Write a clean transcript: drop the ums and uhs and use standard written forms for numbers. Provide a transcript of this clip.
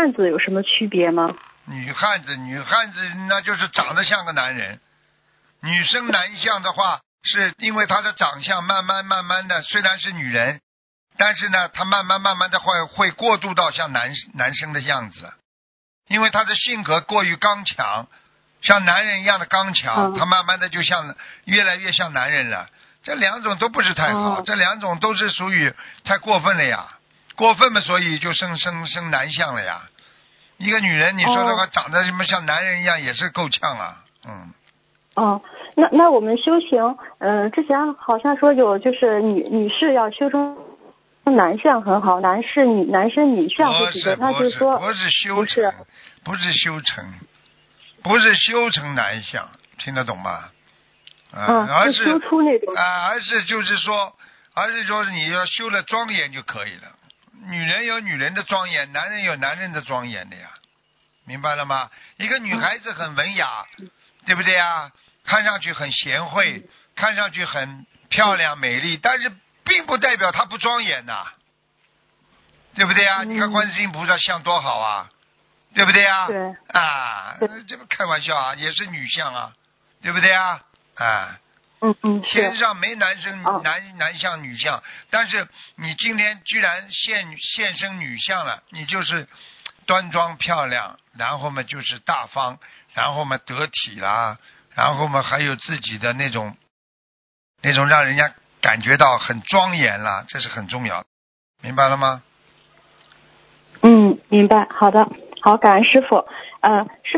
汉子有什么区别吗？ 女汉子那就是长得像个男人。女生男相的话，是因为她的长相慢慢的，虽然是女人，但是呢，她慢慢的会过渡到像男生的样子，因为她的性格过于刚强，像男人一样的刚强，她慢慢的就越来越像男人了。这两种都不是太好，这两种都是属于太过分了呀，过分嘛，所以就生男相了呀。一个女人，你说的话长得什么像男人一样，也是够呛啊。 那我们修行，之前好像说有就是女士要修成男相很好，男生女相会比较，他就说不是修成男相，听得懂吗？而是修出那种而是说你要修了庄严就可以了。女人有女人的庄严，男人有男人的庄严的呀，明白了吗？一个女孩子很文雅，对不对啊？看上去很贤惠，看上去很漂亮美丽，但是并不代表她不庄严呐，对不对啊？你看观世音菩萨像多好啊，对不对啊？ 对这不开玩笑啊，也是女相啊，对不对啊？天上没男生男相女相，但是你今天居然现身女相了，你就是端庄漂亮，然后嘛就是大方，然后嘛得体啦，然后嘛还有自己的那种让人家感觉到很庄严啦，这是很重要的，明白了吗？ 明白，好的，好，感恩师父。